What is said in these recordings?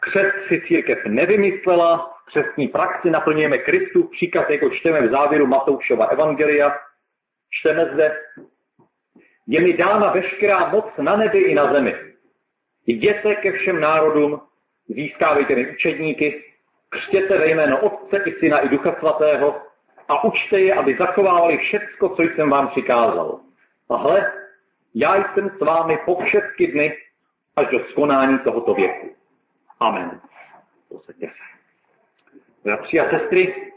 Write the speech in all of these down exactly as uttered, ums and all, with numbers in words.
Křest si církev nevymyslela, v křestní praxi naplňujeme Kristův příkaz, jako čteme v závěru Matoušova evangelia. Čteme zde: je mi dána veškerá moc na nebi i na zemi. Jděte ke všem národům, získávejte mi učedníky, křtěte ve jméno Otce i Syna i Ducha Svatého a učte je, aby zachovávali všecko, co jsem vám přikázal. A hle, já jsem s vámi po všechny dny až do skonání tohoto věku. Amen. Posaďte se. Bratři a sestry,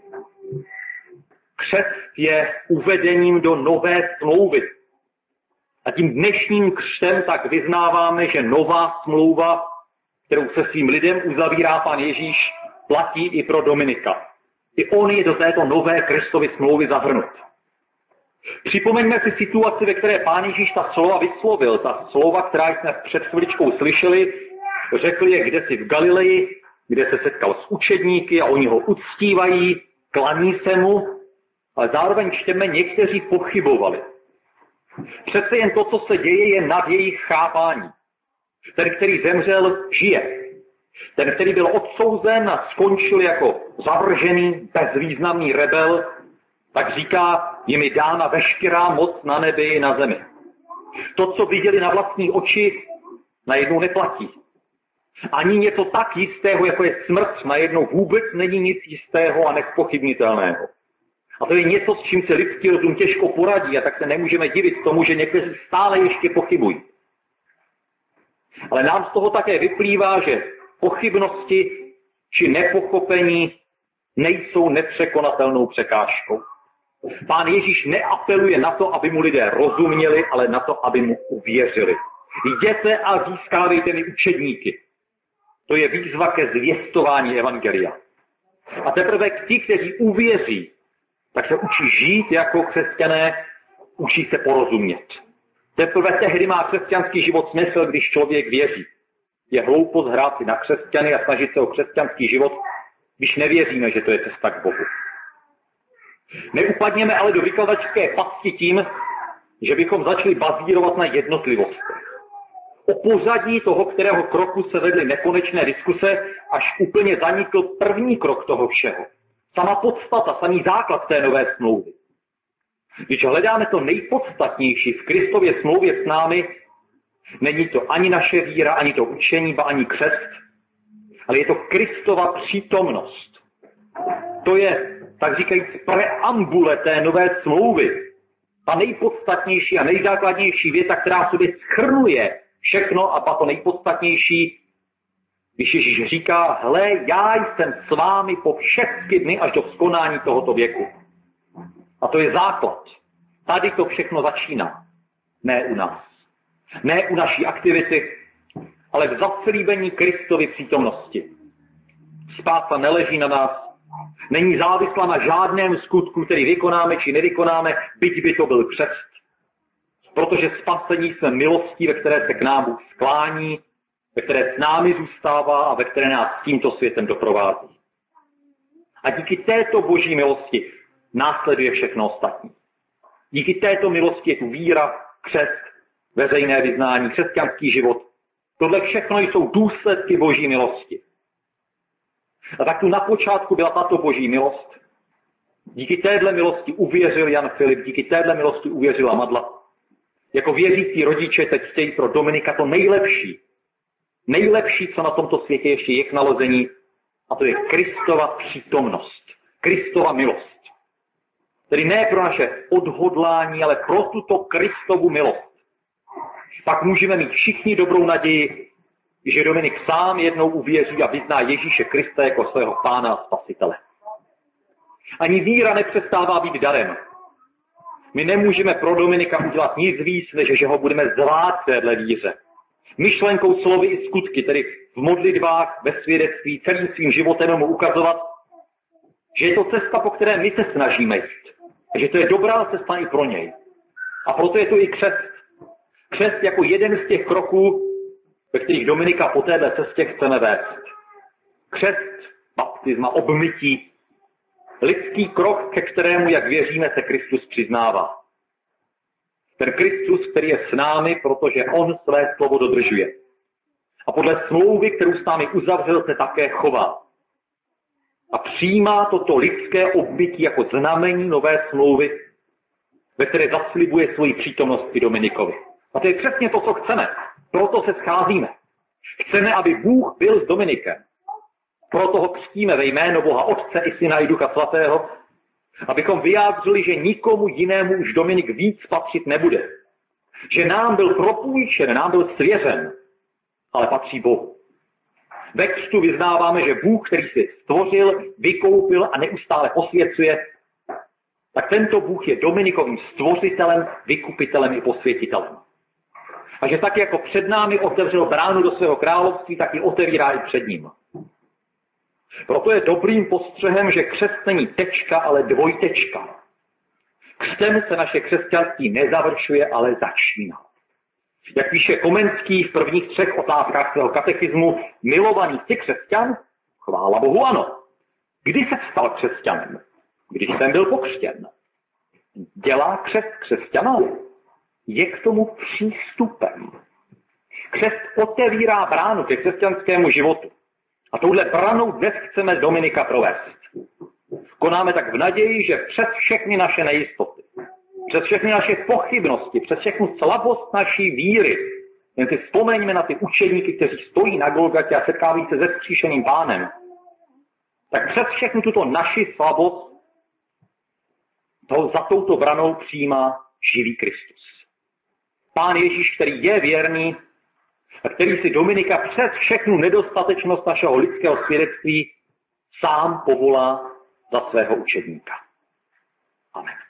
křest je uvedením do nové smlouvy. A tím dnešním křtem tak vyznáváme, že nová smlouva, kterou se svým lidem uzavírá Pán Ježíš, platí i pro Dominika. I on je do této nové Kristovy smlouvy zahrnut. Připomeňme si situaci, ve které Pán Ježíš ta slova vyslovil. Ta slova, která jsme před chviličkou slyšeli, řekl je kdesi v Galileji, kde se setkal s učedníky a oni ho uctívají, klaní se mu, ale zároveň čteme, někteří pochybovali. Přece jen to, co se děje, je nad jejich chápání. Ten, který zemřel, žije. Ten, který byl odsouzen a skončil jako zavržený, bezvýznamný rebel, tak říká, je mi dána veškerá moc na nebi i na zemi. To, co viděli na vlastní oči, najednou neplatí. Ani něco tak jistého, jako je smrt, najednou vůbec není nic jistého a nezpochybnitelného. A to je něco, s čím se lidský rozum těžko poradí, a tak se nemůžeme divit tomu, že někteří stále ještě pochybují. Ale nám z toho také vyplývá, že pochybnosti či nepochopení nejsou nepřekonatelnou překážkou. Pán Ježíš neapeluje na to, aby mu lidé rozuměli, ale na to, aby mu uvěřili. Jděte a získávejte mi učedníky. To je výzva ke zvěstování evangelia. A teprve ti, kteří uvěří, tak se učí žít jako křesťané, učí se porozumět. Teprve tehdy má křesťanský život smysl, když člověk věří. Je hloupost hrát si na křesťany a snažit se o křesťanský život, když nevěříme, že to je cesta k Bohu. Neupadněme ale do vykladačské pasti tím, že bychom začali bazírovat na jednotlivostech. O pozadí toho, kterého kroku se vedly nekonečné diskuse, až úplně zanikl první krok toho všeho. Sama podstata, samý základ té nové smlouvy. Když hledáme to nejpodstatnější v Kristově smlouvě s námi, není to ani naše víra, ani to učení, ba ani křest, ale je to Kristova přítomnost. To je, tak říkajíc, preambule té nové smlouvy. Ta nejpodstatnější a nejzákladnější věta, která sobě shrnuje všechno, a pak to nejpodstatnější, když Ježíš říká, hle, já jsem s vámi po všechny dny až do skonání tohoto věku. A to je základ. Tady to všechno začíná. Ne u nás. Ne u naší aktivity, ale v zaslíbení Kristovy přítomnosti. Spása neleží na nás, není závislá na žádném skutku, který vykonáme či nevykonáme, byť by to byl křest. Protože spasení jsme milostí, ve které se k nám Bůh sklání, ve které s námi zůstává a ve které nás tímto světem doprovází. A díky této boží milosti následuje všechno ostatní. Díky této milosti je tu víra, křest, veřejné vyznání, křesťanský život. Tohle všechno jsou důsledky boží milosti. A tak tu na počátku byla tato boží milost. Díky téhle milosti uvěřil Jan Filip, díky téhle milosti uvěřila Madla. Jako věřící rodiče teď chtějí pro Dominika to nejlepší. Nejlepší, co na tomto světě ještě je k nalezení, a to je Kristova přítomnost. Kristova milost. Tedy ne pro naše odhodlání, ale pro tuto Kristovu milost. Pak můžeme mít všichni dobrou naději, že Dominik sám jednou uvěří a vyzná Ježíše Krista jako svého pána a spasitele. Ani víra nepřestává být darem. My nemůžeme pro Dominika udělat nic víc, než že ho budeme zvát v téhle víře. Myšlenkou, slovy i skutky, tedy v modlitbách, ve svědectví, celým svým životem mu ukazovat, že je to cesta, po které my se snažíme jít. A že to je dobrá cesta i pro něj. A proto je to i křest. Křest jako jeden z těch kroků, ve kterých Dominika po téhle cestě chceme vést. Křest, baptisma, obmytí, lidský krok, ke kterému, jak věříme, se Kristus přiznává. Ten Kristus, který je s námi, protože on své slovo dodržuje. A podle smlouvy, kterou s námi uzavřel, se také chová. A přijímá toto lidské obvytí jako znamení nové smlouvy, ve které zaslibuje svoji přítomnost i Dominikovi. A to je přesně to, co chceme. Proto se scházíme. Chceme, aby Bůh byl s Dominikem. Proto ho křtíme ve jméno Boha Otce i Syna i Ducha Svatého, abychom vyjádřili, že nikomu jinému už Dominik víc patřit nebude. Že nám byl propůjčen, nám byl svěřen, ale patří Bohu. Ve křtu vyznáváme, že Bůh, který svět stvořil, vykoupil a neustále posvěcuje, tak tento Bůh je Dominikovým stvořitelem, vykupitelem i posvětitelem. A že tak jako před námi otevřel bránu do svého království, tak ji otevírá i před ním. Proto je dobrým postřehem, že křest není tečka, ale dvojtečka. Křtem se naše křesťanství nezavršuje, ale začíná. Jak píše Komenský v prvních třech otázkách svého katechismu, milovaný jsi křesťan? Chvála Bohu, ano. Kdy se stal křesťanem? Když jsem byl pokřtěn. Dělá křest křesťana? Je k tomu přístupem. Křest otevírá bránu ke křesťanskému životu. A touhle branou dnes chceme Dominika provést. Konáme tak v naději, že přes všechny naše nejistoty, přes všechny naše pochybnosti, přes všechnu slabost naší víry, jen si vzpomeňme na ty učedníky, kteří stojí na Golgatě a setkávají se se vzkříšeným Pánem, tak přes všechnu tuto naši slabost to za touto branou přijímá živý Kristus. Pán Ježíš, který je věrný a který si Dominika přes všechnu nedostatečnost našeho lidského svědectví sám povolá za svého učedníka. Amen.